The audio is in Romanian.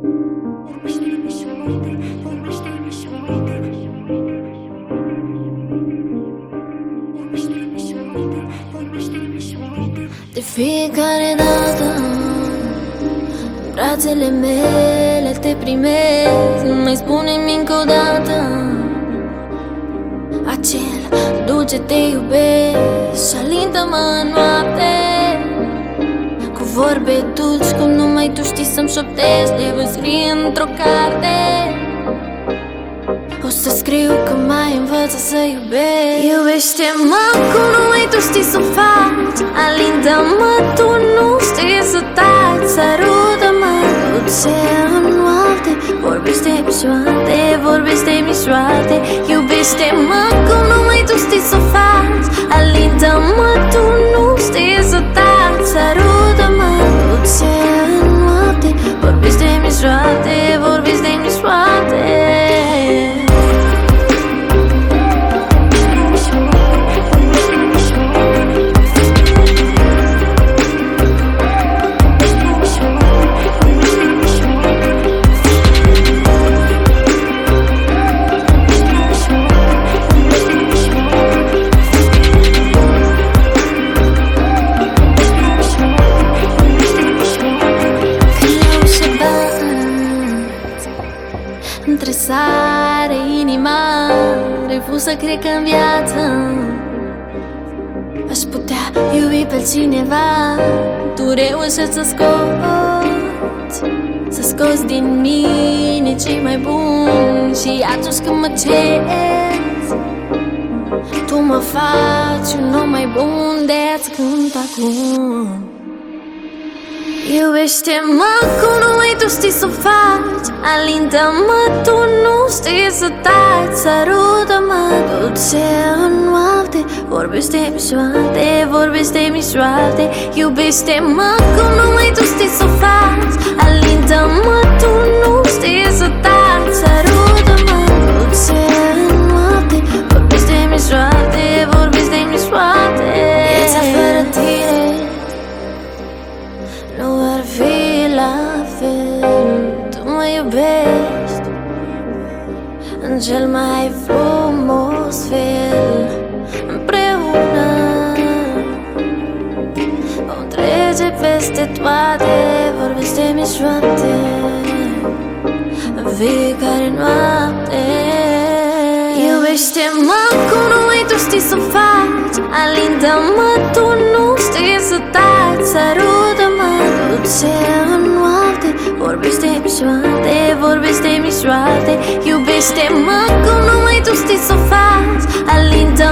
De fiecare dată în brațele mele te primesc. Nu mai spune-mi încă o dată acel dulce te iubesc și alintă-mă în noapte cu vorbe dulci cum numai tu știi să-mi șoptești. Le voi scrie într-o carte. O să scriu că mai învăță să iubesc. Iubește-mă cum numai tu știi să faci. Alintă-mă, tu nu știi să taci. Sărută-mă dulce în noapte. Vorbește-mi șoate, vorbește-mi șoate. Iubește-mă cum numai tu știi să faci. Alintă-mă, tu nu știi să taci. Sărută-mă dulce în noapte. Vorbește-mi șoate, vorbește-mi șoate. Între sare inima, refuz să cred că în viață aș putea iubi pe cineva. Tu reușești să scoți din mine cei mai buni. Și atunci când mă ceri, tu mă faci un om mai bun. De-aia-ți cânt acum. Iubește-mă cum numai tu știi să faci. Alintă-mă, tu nu știi să taci. Sărută-mă dulce în noapte. Vorbește-mi șoate, vorbește-mi șoate. Iubește-mă cum numai tu știi să faci. Alintă-mă, tu nu știi să taci. Sărută-mă dulce în noapte. Vorbește-mi șoate, vorbește-mi șoate. Viața fără tine nu ar fi la fel. Tu mă iubești în cel mai frumos fel. Împreună vom trece peste toate. Vorbește-mi șoapte în fiecare noapte. Iubește-mă cum numai tu știi să faci. Alintă-mă, tu nu știi să taci. Sărută-mă dulce în noapte. Vorbește-mi șoate, vorbește-mi șoate. Iubește-mă cum numai tu știi să faci. Alintă-mă